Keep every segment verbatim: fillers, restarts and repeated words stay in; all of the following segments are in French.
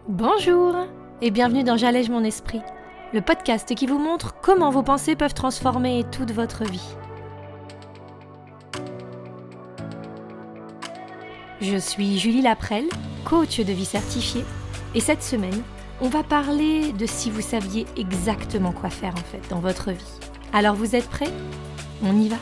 Bonjour et bienvenue dans J'allège mon esprit, le podcast qui vous montre comment vos pensées peuvent transformer toute votre vie. Je suis Julie Laprelle, coach de vie certifiée, et cette semaine, on va parler de si vous saviez exactement quoi faire en fait dans votre vie. Alors vous êtes prêts ? On y va ?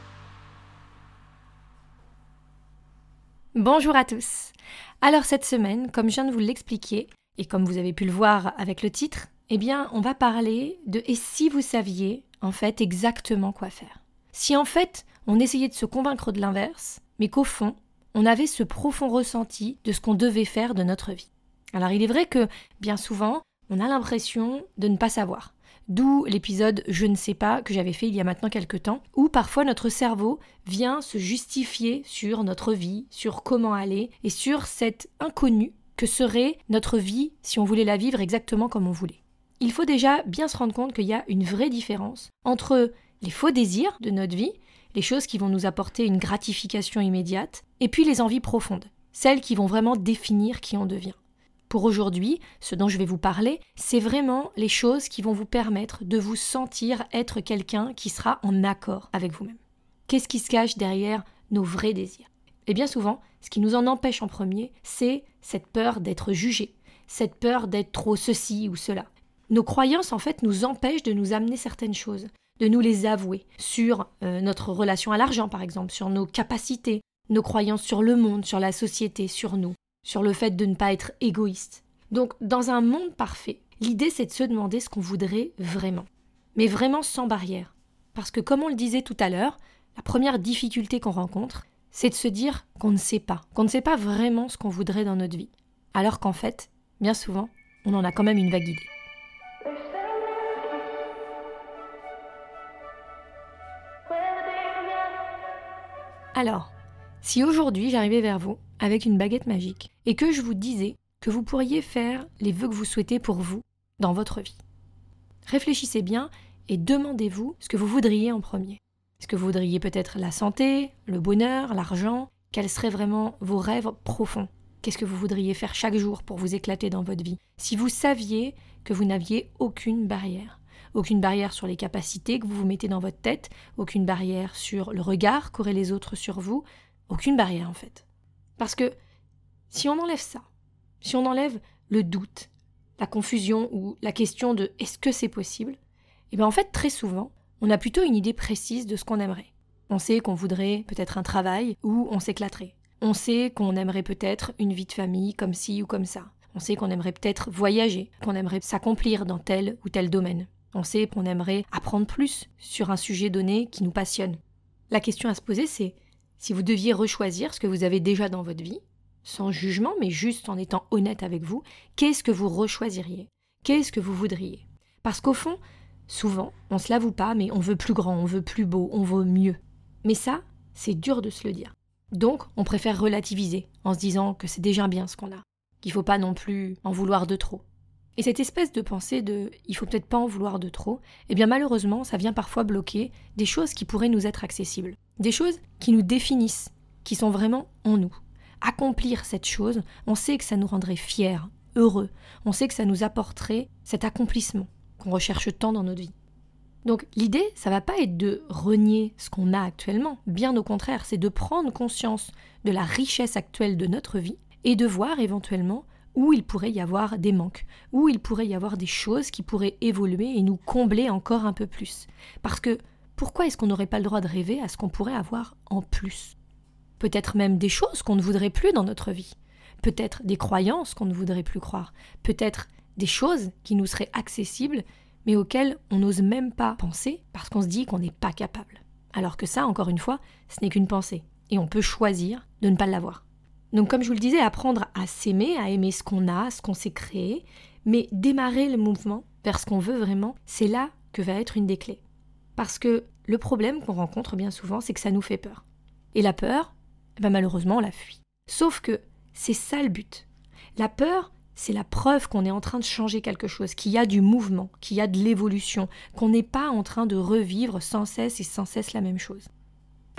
Bonjour à tous. Alors cette semaine, comme je viens de vous l'expliquer, et comme vous avez pu le voir avec le titre, eh bien on va parler de « et si vous saviez en fait exactement quoi faire ?» Si en fait on essayait de se convaincre de l'inverse, mais qu'au fond, on avait ce profond ressenti de ce qu'on devait faire de notre vie. Alors il est vrai que, bien souvent, on a l'impression de ne pas savoir. D'où l'épisode « Je ne sais pas » que j'avais fait il y a maintenant quelques temps, où parfois notre cerveau vient se justifier sur notre vie, sur comment aller, et sur cet inconnu que serait notre vie si on voulait la vivre exactement comme on voulait. Il faut déjà bien se rendre compte qu'il y a une vraie différence entre les faux désirs de notre vie, les choses qui vont nous apporter une gratification immédiate, et puis les envies profondes, celles qui vont vraiment définir qui on devient. Pour aujourd'hui, ce dont je vais vous parler, c'est vraiment les choses qui vont vous permettre de vous sentir être quelqu'un qui sera en accord avec vous-même. Qu'est-ce qui se cache derrière nos vrais désirs ? Et bien souvent, ce qui nous en empêche en premier, c'est cette peur d'être jugé, cette peur d'être trop ceci ou cela. Nos croyances, en fait, nous empêchent de nous amener certaines choses, de nous les avouer, sur euh, notre relation à l'argent, par exemple, sur nos capacités, nos croyances sur le monde, sur la société, sur nous, sur le fait de ne pas être égoïste. Donc, dans un monde parfait, l'idée, c'est de se demander ce qu'on voudrait vraiment, mais vraiment sans barrière. Parce que, comme on le disait tout à l'heure, la première difficulté qu'on rencontre, c'est de se dire qu'on ne sait pas, qu'on ne sait pas vraiment ce qu'on voudrait dans notre vie. Alors qu'en fait, bien souvent, on en a quand même une vague idée. Alors, si aujourd'hui j'arrivais vers vous avec une baguette magique et que je vous disais que vous pourriez faire les vœux que vous souhaitez pour vous dans votre vie, réfléchissez bien et demandez-vous ce que vous voudriez en premier. Est-ce que vous voudriez peut-être la santé, le bonheur, l'argent ? Quels seraient vraiment vos rêves profonds ? Qu'est-ce que vous voudriez faire chaque jour pour vous éclater dans votre vie ? Si vous saviez que vous n'aviez aucune barrière, aucune barrière sur les capacités que vous vous mettez dans votre tête, aucune barrière sur le regard qu'auraient les autres sur vous, aucune barrière en fait. Parce que si on enlève ça, si on enlève le doute, la confusion ou la question de « est-ce que c'est possible ?», et bien en fait très souvent, on a plutôt une idée précise de ce qu'on aimerait. On sait qu'on voudrait peut-être un travail où on s'éclaterait. On sait qu'on aimerait peut-être une vie de famille comme ci ou comme ça. On sait qu'on aimerait peut-être voyager, qu'on aimerait s'accomplir dans tel ou tel domaine. On sait qu'on aimerait apprendre plus sur un sujet donné qui nous passionne. La question à se poser, c'est si vous deviez rechoisir ce que vous avez déjà dans votre vie, sans jugement, mais juste en étant honnête avec vous, qu'est-ce que vous rechoisiriez ? Qu'est-ce que vous voudriez ? Parce qu'au fond, souvent, on ne se l'avoue pas, mais on veut plus grand, on veut plus beau, on veut mieux. Mais ça, c'est dur de se le dire. Donc, on préfère relativiser en se disant que c'est déjà bien ce qu'on a, qu'il ne faut pas non plus en vouloir de trop. Et cette espèce de pensée de « il faut peut-être pas en vouloir de trop », eh bien malheureusement, ça vient parfois bloquer des choses qui pourraient nous être accessibles. Des choses qui nous définissent, qui sont vraiment en nous. Accomplir cette chose, on sait que ça nous rendrait fiers, heureux. On sait que ça nous apporterait cet accomplissement qu'on recherche tant dans notre vie. Donc l'idée, ça va pas être de renier ce qu'on a actuellement, bien au contraire, c'est de prendre conscience de la richesse actuelle de notre vie et de voir éventuellement où il pourrait y avoir des manques, où il pourrait y avoir des choses qui pourraient évoluer et nous combler encore un peu plus. Parce que pourquoi est-ce qu'on n'aurait pas le droit de rêver à ce qu'on pourrait avoir en plus ? Peut-être même des choses qu'on ne voudrait plus dans notre vie, peut-être des croyances qu'on ne voudrait plus croire, peut-être des choses qui nous seraient accessibles mais auxquelles on n'ose même pas penser parce qu'on se dit qu'on n'est pas capable. Alors que ça, encore une fois, ce n'est qu'une pensée. Et on peut choisir de ne pas l'avoir. Donc comme je vous le disais, apprendre à s'aimer, à aimer ce qu'on a, ce qu'on s'est créé, mais démarrer le mouvement vers ce qu'on veut vraiment, c'est là que va être une des clés. Parce que le problème qu'on rencontre bien souvent, c'est que ça nous fait peur. Et la peur, eh ben malheureusement, on la fuit. Sauf que c'est ça le but. La peur, c'est la preuve qu'on est en train de changer quelque chose, qu'il y a du mouvement, qu'il y a de l'évolution, qu'on n'est pas en train de revivre sans cesse et sans cesse la même chose. Alors,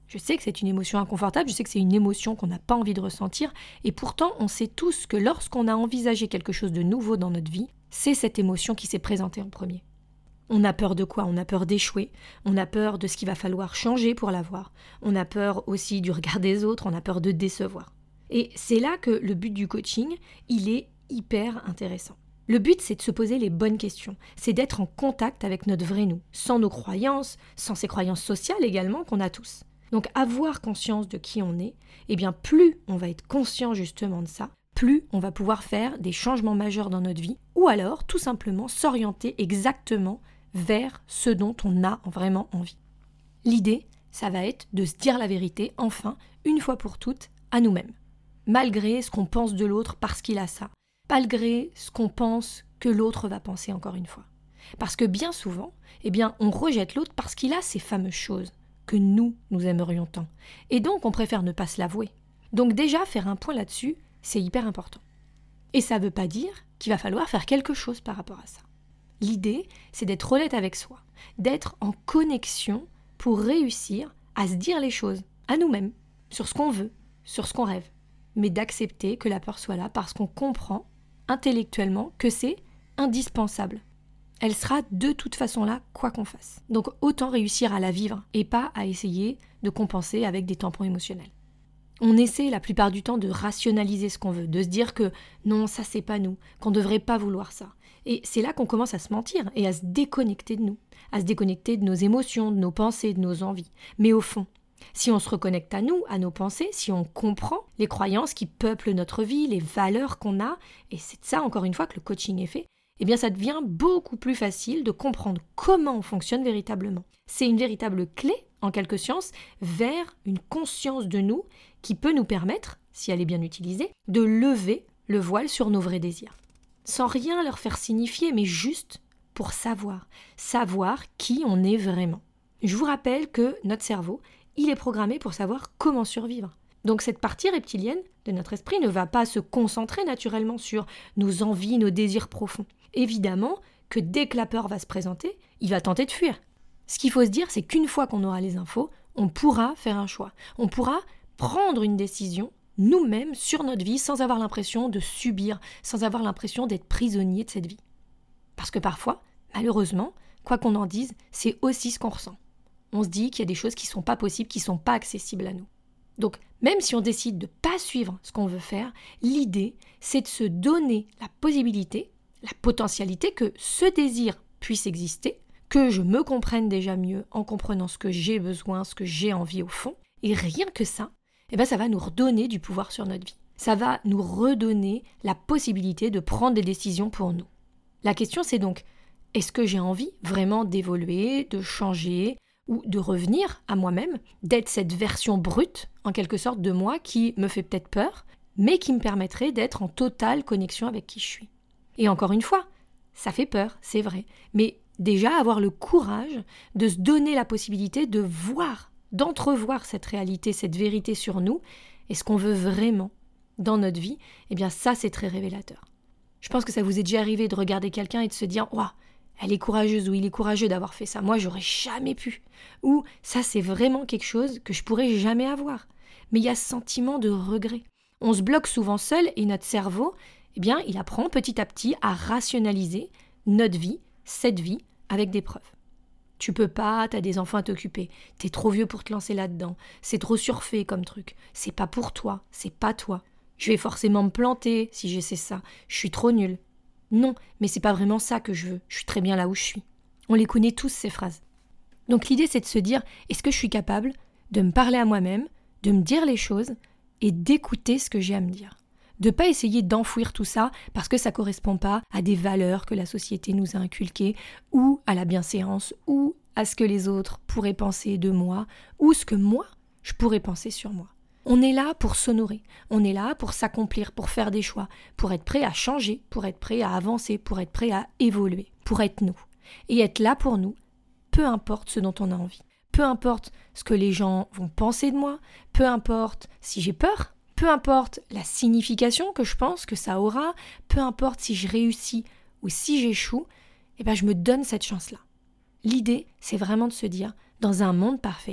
Je sais que c'est une émotion inconfortable, je sais que c'est une émotion qu'on n'a pas envie de ressentir, et pourtant on sait tous que lorsqu'on a envisagé quelque chose de nouveau dans notre vie, c'est cette émotion qui s'est présentée en premier. On a peur de quoi ? On a peur d'échouer, on a peur de ce qu'il va falloir changer pour l'avoir, on a peur aussi du regard des autres, on a peur de décevoir. Et c'est là que le but du coaching, il est hyper intéressant. Le but, c'est de se poser les bonnes questions, c'est d'être en contact avec notre vrai nous, sans nos croyances, sans ces croyances sociales également qu'on a tous. Donc avoir conscience de qui on est, eh bien plus on va être conscient justement de ça, plus on va pouvoir faire des changements majeurs dans notre vie, ou alors tout simplement s'orienter exactement vers ce dont on a vraiment envie. L'idée, ça va être de se dire la vérité, enfin, une fois pour toutes, à nous-mêmes. Malgré ce qu'on pense de l'autre parce qu'il a ça, malgré ce qu'on pense que l'autre va penser encore une fois. Parce que bien souvent, eh bien, on rejette l'autre parce qu'il a ces fameuses choses que nous, nous aimerions tant. Et donc, on préfère ne pas se l'avouer. Donc déjà, faire un point là-dessus, c'est hyper important. Et ça ne veut pas dire qu'il va falloir faire quelque chose par rapport à ça. L'idée, c'est d'être honnête avec soi, d'être en connexion pour réussir à se dire les choses, à nous-mêmes, sur ce qu'on veut, sur ce qu'on rêve, mais d'accepter que la peur soit là parce qu'on comprend intellectuellement que c'est indispensable. Elle sera de toute façon là, quoi qu'on fasse. Donc autant réussir à la vivre et pas à essayer de compenser avec des tampons émotionnels. On essaie la plupart du temps de rationaliser ce qu'on veut, de se dire que non, ça c'est pas nous, qu'on devrait pas vouloir ça. Et c'est là qu'on commence à se mentir et à se déconnecter de nous, à se déconnecter de nos émotions, de nos pensées, de nos envies. Mais au fond, si on se reconnecte à nous, à nos pensées, si on comprend les croyances qui peuplent notre vie, les valeurs qu'on a, et c'est de ça encore une fois que le coaching est fait, eh bien ça devient beaucoup plus facile de comprendre comment on fonctionne véritablement. C'est une véritable clé, en quelque sens, vers une conscience de nous qui peut nous permettre, si elle est bien utilisée, de lever le voile sur nos vrais désirs. Sans rien leur faire signifier, mais juste pour savoir, savoir qui on est vraiment. Je vous rappelle que notre cerveau, il est programmé pour savoir comment survivre. Donc cette partie reptilienne de notre esprit ne va pas se concentrer naturellement sur nos envies, nos désirs profonds. Évidemment que dès que la peur va se présenter, il va tenter de fuir. Ce qu'il faut se dire, c'est qu'une fois qu'on aura les infos, on pourra faire un choix. On pourra prendre une décision nous-mêmes sur notre vie sans avoir l'impression de subir, sans avoir l'impression d'être prisonnier de cette vie. Parce que parfois, malheureusement, quoi qu'on en dise, c'est aussi ce qu'on ressent. On se dit qu'il y a des choses qui ne sont pas possibles, qui ne sont pas accessibles à nous. Donc, même si on décide de ne pas suivre ce qu'on veut faire, l'idée, c'est de se donner la possibilité, la potentialité que ce désir puisse exister, que je me comprenne déjà mieux en comprenant ce que j'ai besoin, ce que j'ai envie au fond. Et rien que ça, eh ben ça va nous redonner du pouvoir sur notre vie. Ça va nous redonner la possibilité de prendre des décisions pour nous. La question, c'est donc, est-ce que j'ai envie vraiment d'évoluer, de changer ou de revenir à moi-même, d'être cette version brute, en quelque sorte, de moi qui me fait peut-être peur, mais qui me permettrait d'être en totale connexion avec qui je suis. Et encore une fois, ça fait peur, c'est vrai, mais déjà avoir le courage de se donner la possibilité de voir, d'entrevoir cette réalité, cette vérité sur nous, et ce qu'on veut vraiment dans notre vie, eh bien ça c'est très révélateur. Je pense que ça vous est déjà arrivé de regarder quelqu'un et de se dire « Waouh, elle est courageuse » ou « Il est courageux d'avoir fait ça, moi j'aurais jamais pu » ou « Ça c'est vraiment quelque chose que je pourrais jamais avoir ». Mais il y a ce sentiment de regret. On se bloque souvent seul et notre cerveau, eh bien il apprend petit à petit à rationaliser notre vie, cette vie, avec des preuves. Tu peux pas, t'as des enfants à t'occuper, t'es trop vieux pour te lancer là-dedans, c'est trop surfait comme truc, c'est pas pour toi, c'est pas toi. Je vais forcément me planter si j'essaie ça, je suis trop nulle. Non, mais c'est pas vraiment ça que je veux, je suis très bien là où je suis. On les connaît tous ces phrases. Donc l'idée c'est de se dire, est-ce que je suis capable de me parler à moi-même, de me dire les choses et d'écouter ce que j'ai à me dire. De pas essayer d'enfouir tout ça parce que ça correspond pas à des valeurs que la société nous a inculquées ou à la bienséance ou à ce que les autres pourraient penser de moi ou ce que moi, je pourrais penser sur moi. On est là pour s'honorer, on est là pour s'accomplir, pour faire des choix, pour être prêt à changer, pour être prêt à avancer, pour être prêt à évoluer, pour être nous. Et être là pour nous, peu importe ce dont on a envie. Peu importe ce que les gens vont penser de moi, peu importe si j'ai peur, peu importe la signification que je pense que ça aura, peu importe si je réussis ou si j'échoue, eh ben je me donne cette chance-là. L'idée, c'est vraiment de se dire, dans un monde parfait,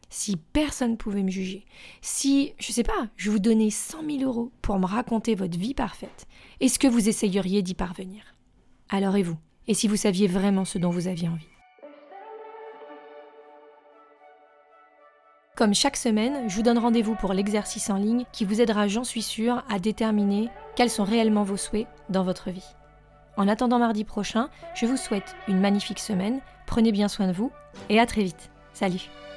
si personne ne pouvait me juger, si, je sais pas, je vous donnais cent mille euros pour me raconter votre vie parfaite, est-ce que vous essayeriez d'y parvenir? Alors et vous? Et si vous saviez vraiment ce dont vous aviez envie? Comme chaque semaine, je vous donne rendez-vous pour l'exercice en ligne qui vous aidera, j'en suis sûre, à déterminer quels sont réellement vos souhaits dans votre vie. En attendant mardi prochain, je vous souhaite une magnifique semaine, prenez bien soin de vous et à très vite. Salut!